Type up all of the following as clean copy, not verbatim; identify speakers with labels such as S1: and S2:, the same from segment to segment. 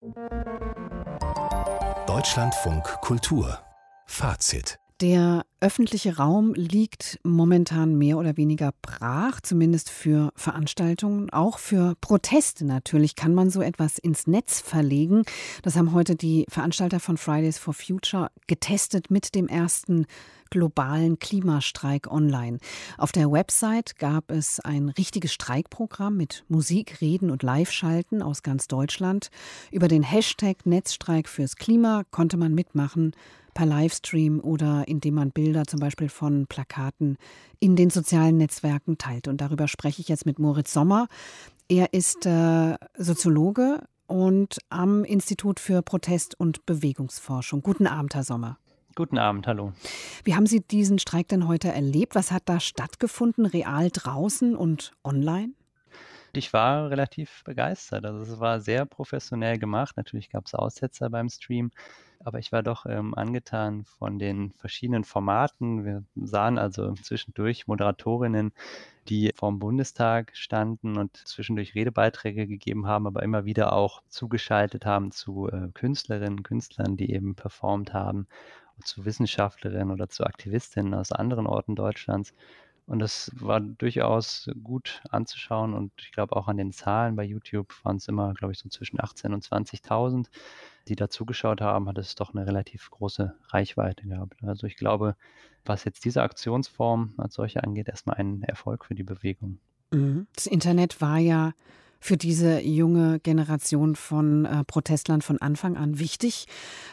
S1: Deutschlandfunk Kultur Fazit.
S2: Der öffentliche Raum liegt momentan mehr oder weniger brach, zumindest für Veranstaltungen. Auch für Proteste natürlich kann man so etwas ins Netz verlegen. Das haben heute die Veranstalter von Fridays for Future getestet mit dem ersten globalen Klimastreik online. Auf der Website gab es ein richtiges Streikprogramm mit Musik, Reden und Live-Schalten aus ganz Deutschland. Über den Hashtag Netzstreik fürs Klima konnte man mitmachen, per Livestream oder indem man Bilder zum Beispiel von Plakaten in den sozialen Netzwerken teilt. Und darüber spreche ich jetzt mit Moritz Sommer. Er ist Soziologe und am Institut für Protest- und Bewegungsforschung. Guten Abend, Herr Sommer.
S3: Guten Abend, hallo.
S2: Wie haben Sie diesen Streik denn heute erlebt? Was hat da stattgefunden, real draußen und online?
S3: Ich war relativ begeistert. Also es war sehr professionell gemacht. Natürlich gab es Aussetzer beim Stream, aber ich war doch angetan von den verschiedenen Formaten. Wir sahen also zwischendurch Moderatorinnen, die vorm Bundestag standen und zwischendurch Redebeiträge gegeben haben, aber immer wieder auch zugeschaltet haben zu Künstlerinnen, Künstlern, die eben performt haben, und zu Wissenschaftlerinnen oder zu Aktivistinnen aus anderen Orten Deutschlands. Und das war durchaus gut anzuschauen und ich glaube auch an den Zahlen bei YouTube waren es immer, glaube ich, so zwischen 18.000 und 20.000, die da zugeschaut haben, hat es doch eine relativ große Reichweite gehabt. Also ich glaube, was jetzt diese Aktionsform als solche angeht, erstmal ein Erfolg für die Bewegung.
S2: Das Internet war ja für diese junge Generation von Protestlern von Anfang an wichtig,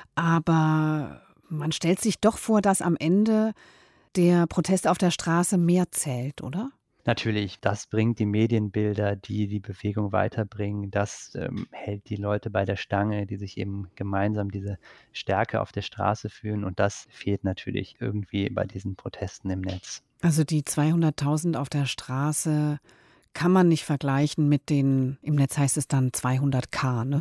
S2: aber man stellt sich doch vor, dass am Ende der Protest auf der Straße mehr zählt, oder?
S3: Natürlich, das bringt die Medienbilder, die die Bewegung weiterbringen. Das hält die Leute bei der Stange, die sich eben gemeinsam diese Stärke auf der Straße fühlen. Und das fehlt natürlich irgendwie bei diesen Protesten im Netz.
S2: Also die 200.000 auf der Straße kann man nicht vergleichen mit den, im Netz heißt es dann 200.000, ne?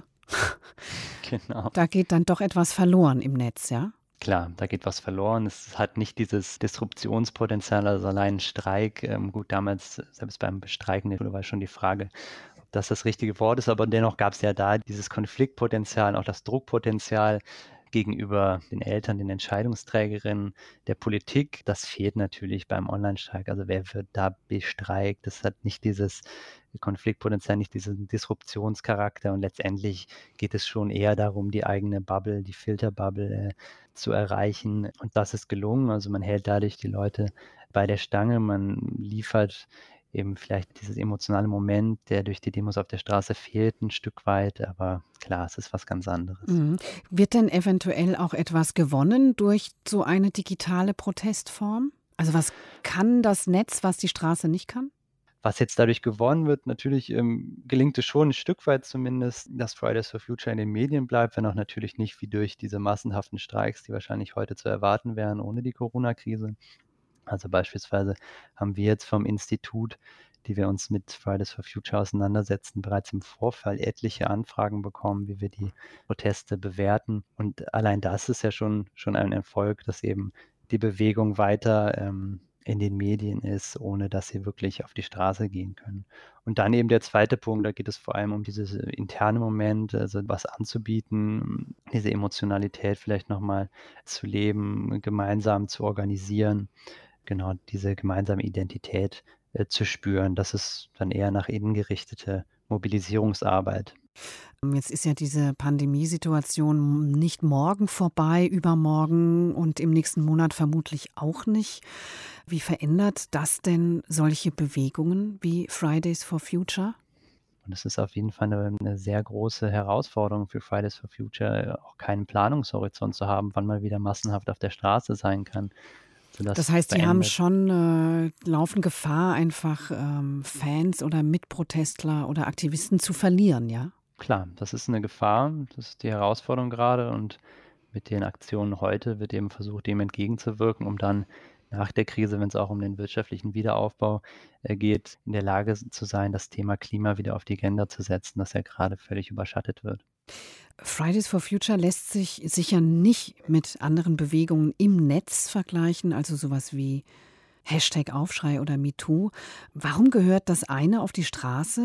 S3: Genau.
S2: Da geht dann doch etwas verloren im Netz, ja?
S3: Klar, da geht was verloren. Es hat nicht dieses Disruptionspotenzial, also allein ein Streik. Gut, damals, selbst beim Bestreiken, war schon die Frage, ob das richtige Wort ist, aber dennoch gab es ja da dieses Konfliktpotenzial, auch das Druckpotenzial gegenüber den Eltern, den Entscheidungsträgerinnen, der Politik. Das fehlt natürlich beim Online-Streik. Also wer wird da bestreikt? Das hat nicht dieses Konfliktpotenzial, nicht diesen Disruptionscharakter und letztendlich geht es schon eher darum, die eigene Bubble, die Filterbubble zu erreichen und das ist gelungen. Also man hält dadurch die Leute bei der Stange, man liefert eben vielleicht dieses emotionale Moment, der durch die Demos auf der Straße fehlt, ein Stück weit, aber klar, es ist was ganz anderes.
S2: Mhm. Wird denn eventuell auch etwas gewonnen durch so eine digitale Protestform? Also was kann das Netz, was die Straße nicht kann?
S3: Was jetzt dadurch gewonnen wird, natürlich gelingt es schon ein Stück weit zumindest, dass Fridays for Future in den Medien bleibt, wenn auch natürlich nicht wie durch diese massenhaften Streiks, die wahrscheinlich heute zu erwarten wären ohne die Corona-Krise. Also beispielsweise haben wir jetzt vom Institut, die wir uns mit Fridays for Future auseinandersetzen, bereits im Vorfall etliche Anfragen bekommen, wie wir die Proteste bewerten. Und allein das ist ja schon ein Erfolg, dass eben die Bewegung weiter in den Medien ist, ohne dass sie wirklich auf die Straße gehen können. Und dann eben der zweite Punkt, da geht es vor allem um dieses interne Moment, also was anzubieten, diese Emotionalität vielleicht nochmal zu leben, gemeinsam zu organisieren. Genau, diese gemeinsame Identität zu spüren. Das ist dann eher nach innen gerichtete Mobilisierungsarbeit.
S2: Jetzt ist ja diese Pandemiesituation nicht morgen vorbei, übermorgen und im nächsten Monat vermutlich auch nicht. Wie verändert das denn solche Bewegungen wie Fridays for Future?
S3: Und es ist auf jeden Fall eine sehr große Herausforderung für Fridays for Future, auch keinen Planungshorizont zu haben, wann man wieder massenhaft auf der Straße sein kann. Also
S2: Das heißt, Sie haben schon laufen Gefahr, einfach Fans oder Mitprotestler oder Aktivisten zu verlieren, ja?
S3: Klar, das ist eine Gefahr, das ist die Herausforderung gerade und mit den Aktionen heute wird eben versucht, dem entgegenzuwirken, um dann nach der Krise, wenn es auch um den wirtschaftlichen Wiederaufbau geht, in der Lage zu sein, das Thema Klima wieder auf die Agenda zu setzen, das ja gerade völlig überschattet wird.
S2: Fridays for Future lässt sich sicher nicht mit anderen Bewegungen im Netz vergleichen, also sowas wie Hashtag Aufschrei oder MeToo. Warum gehört das eine auf die Straße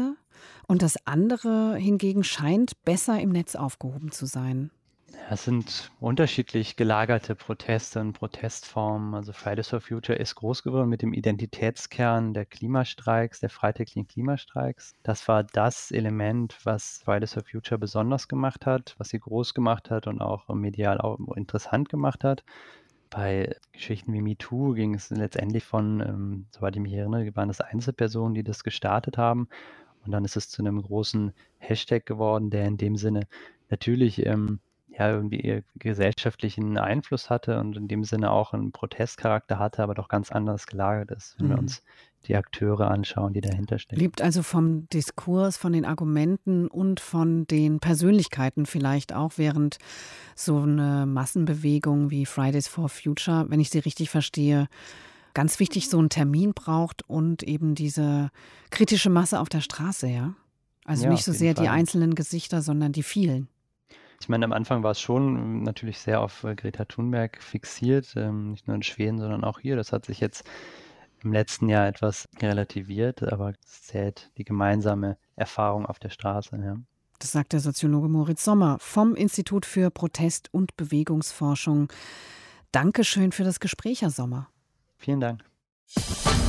S2: Und das andere hingegen scheint besser im Netz aufgehoben zu sein.
S3: Ja, es sind unterschiedlich gelagerte Proteste und Protestformen. Also Fridays for Future ist groß geworden mit dem Identitätskern der Klimastreiks, der freitägigen Klimastreiks. Das war das Element, was Fridays for Future besonders gemacht hat, was sie groß gemacht hat und auch medial auch interessant gemacht hat. Bei Geschichten wie MeToo ging es letztendlich von, soweit ich mich erinnere, waren das Einzelpersonen, die das gestartet haben. Und dann ist es zu einem großen Hashtag geworden, der in dem Sinne natürlich ja, irgendwie eher gesellschaftlichen Einfluss hatte und in dem Sinne auch einen Protestcharakter hatte, aber doch ganz anders gelagert ist, wenn wir
S2: Mhm.
S3: uns die Akteure anschauen, die dahinter stecken.
S2: Lebt also vom Diskurs, von den Argumenten und von den Persönlichkeiten vielleicht auch, während so eine Massenbewegung wie Fridays for Future, wenn ich sie richtig verstehe, ganz wichtig so einen Termin braucht und eben diese kritische Masse auf der Straße, ja? Also
S3: Ja,
S2: nicht
S3: auf
S2: so
S3: jeden
S2: sehr die
S3: Fall.
S2: einzelnen Gesichter, sondern die vielen.
S3: Ich meine, am Anfang war es schon natürlich sehr auf Greta Thunberg fixiert, nicht nur in Schweden, sondern auch hier. Das hat sich jetzt im letzten Jahr etwas relativiert, aber es zählt die gemeinsame Erfahrung auf der Straße, ja.
S2: Das sagt der Soziologe Moritz Sommer vom Institut für Protest- und Bewegungsforschung. Dankeschön für das Gespräch, Herr Sommer.
S3: Vielen Dank.